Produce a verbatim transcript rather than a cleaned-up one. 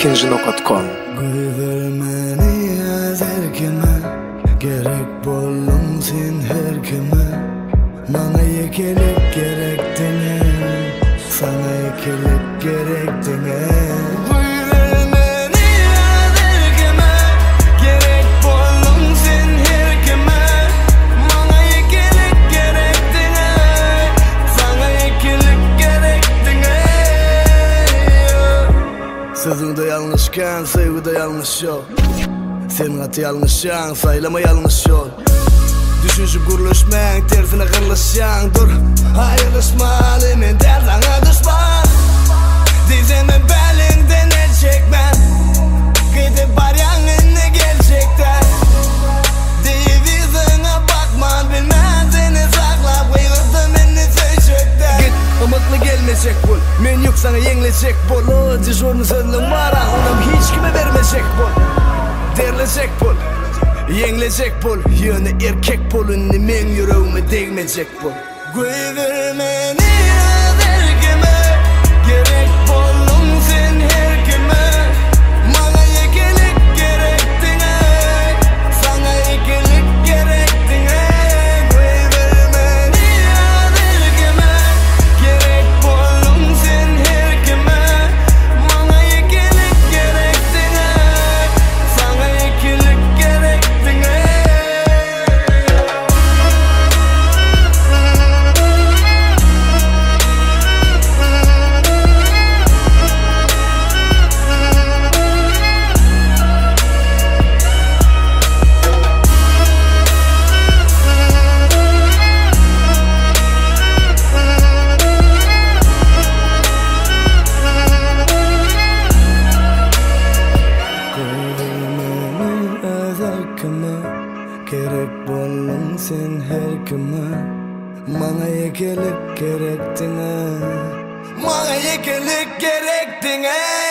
ikinci nokta com. Güvermeni her kime, gerek bollum sen her kime. Bana yekelik gerektiğine, sana yekelik gerektiğine. Sözünde yanlışken sevgide yanlış yol. Senin atı yanlışan saylama yanlış yol. Düşünüp guruluşmen tersine kırılışan. Dur ayrılışmalı men derlana düşman. Dizeme belinden el çekmen. Gidip var yanına gelecekten. Divizine bakman bilmez seni saklap. Kıyırdım beni seçekten. Git umutlu gelmeyecek bul. Men yok sana yenilecek bol. O dijorunu sözlüm var anlam hiç kime vermeyecek bol. Derlecek bol, yenilecek bol. Yönü erkek bolunu men yüreğime değmeyecek bol. Güvermeni her kime, gerek bollum sen her kime. Bana yekelik gerektiğine, sana yekelik gerektiğine. Güvermeni her kime, gerek bollum sen her kime. Bana yekelik gerektiğine, sana yekelik gerektiğine. Gerek bollum sen her kime. Bana yekelik gerektiğine, bana yekelik gerektiğine.